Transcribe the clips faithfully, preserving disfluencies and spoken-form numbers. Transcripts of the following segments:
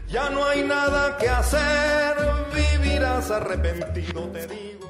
Ya no hay nada que hacer, vivirás arrepentido, te digo.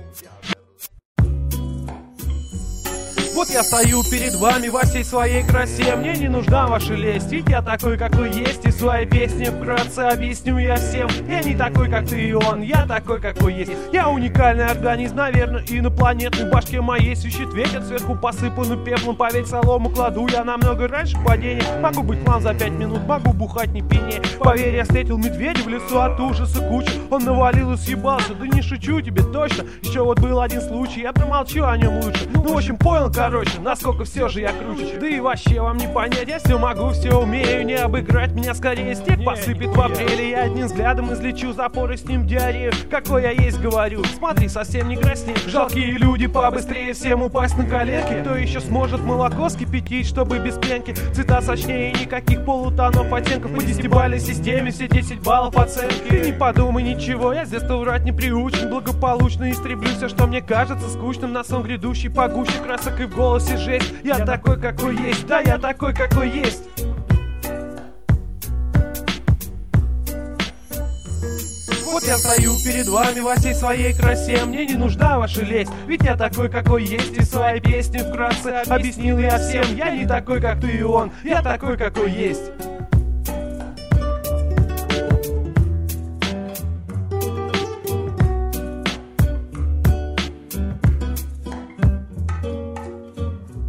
Вот я стою перед вами во всей своей красе. Мне не нужна ваша лесть, ведь я такой, какой есть. И свои песни вкратце объясню я всем. Я не такой, как ты и он, я такой, какой есть. Я уникальный организм, наверное, инопланетный. В башке моей свищет ветер, сверху посыпанный пеплом. Поверь, солому кладу я намного раньше падения. Могу быть план за пять минут, могу бухать не пьянее. Поверь, я встретил медведя в лесу от ужаса кучу. Он навалил и съебался, да не шучу тебе точно. Еще вот был один случай, я промолчу о нем лучше. Ну, в общем, понял, короче, насколько все же я круче. Да и вообще вам не понять, я все могу, все умею. Не обыграть меня скорее, снег посыпет в апреле. Я одним взглядом излечу запор и с ним диарею. Какой я есть, говорю, смотри, совсем не красней. Жалкие люди, побыстрее всем упасть на коленки. Кто еще сможет молоко скипятить, чтобы без пенки? Цвета сочнее, никаких полутонов, оттенков. По десятибалльной системе все десять баллов оценки. Ты не подумай ничего, я с детства врать не приучен. Благополучно истреблю все, что мне кажется скучным. На сон грядущий погуще красок и в голосе жесть. Я такой, какой есть, да, я такой, какой есть. Вот я стою перед вами во всей своей красе. Мне не нужна ваша лесть, ведь я такой, какой есть. И свои песни вкратце объяснил я всем. Я не такой, как ты и он, я такой, какой есть.